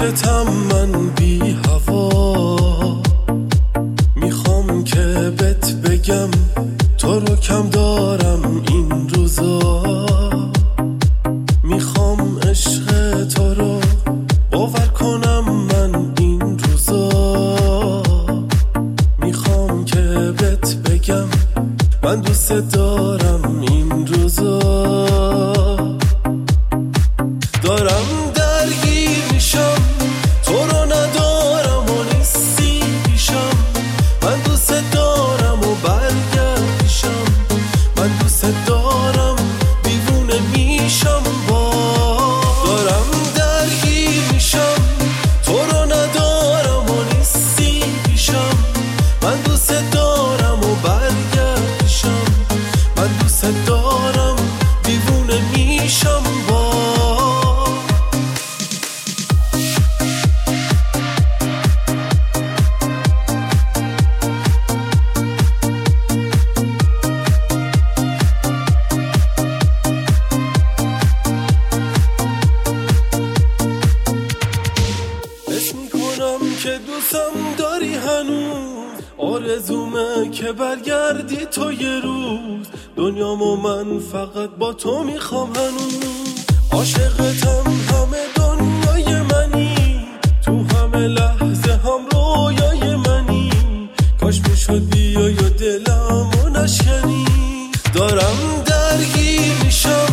فکرتم من بی هوا، میخوام که بهت بگم تو رو کم دارم این روزا، میخوام عشق تو رو باور کنم من این روزا، میخوام که بهت بگم من دوست دارم این روزا، دارم درگیر میشم تو رو ندارم و نیستی پیشم، من دوست دارم و برگردشم، من دوست دارم دیوونه میشم با، دارم درگیر میشم تو رو ندارم و نیستی پیشم، من دوست دارم و برگردشم، من دوست دارم دیوونه میشم با. که دوستم داری هنوز، آرزومه که برگردی تو یه روز، دنیامو من فقط با تو میخوام هنوز، عاشقتم همه دنیای منی، تو همه لحظه هم رویای منی، کاش میشد بیای و دلمو نشکنی، دارم درگیر میشم